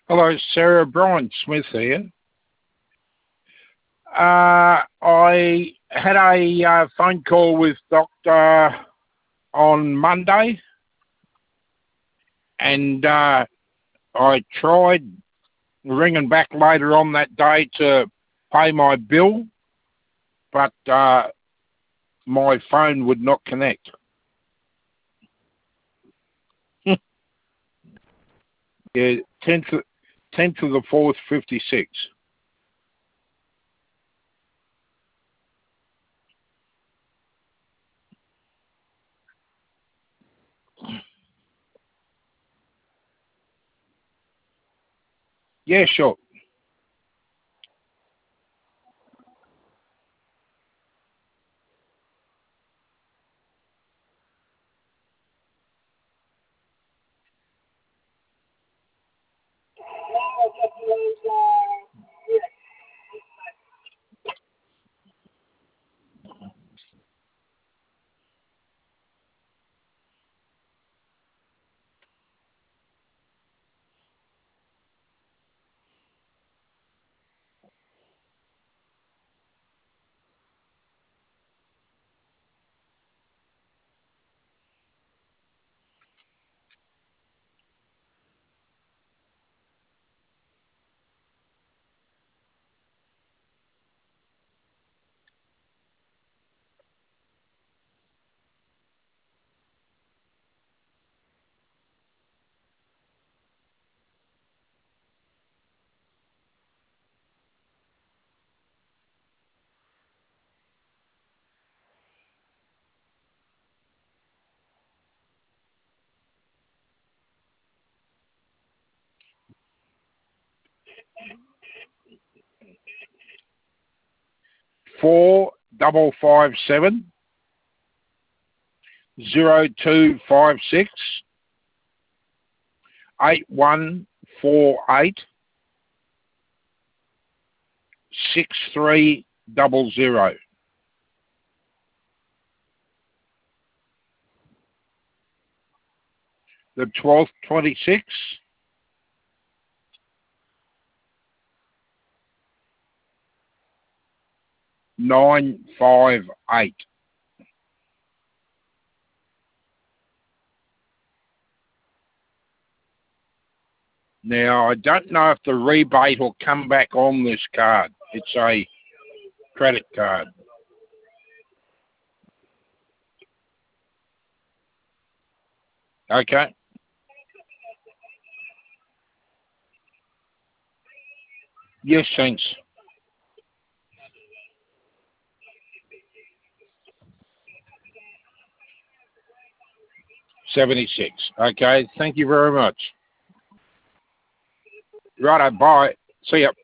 Hello, Sarah. Brian Smith here. I had a phone call with Doctor on Monday, and I tried ringing back later on that day to pay my bill, but my phone would not connect. Yeah, 10th of the 4th, 56. Yeah, sure. Four double 0256 8148 6300. The 12th, 26, 958. Now, I don't know if the rebate will come back on this card. It's a credit card. Okay. Yes, thanks. 76. Okay, thank you very much. Righto, bye. See ya.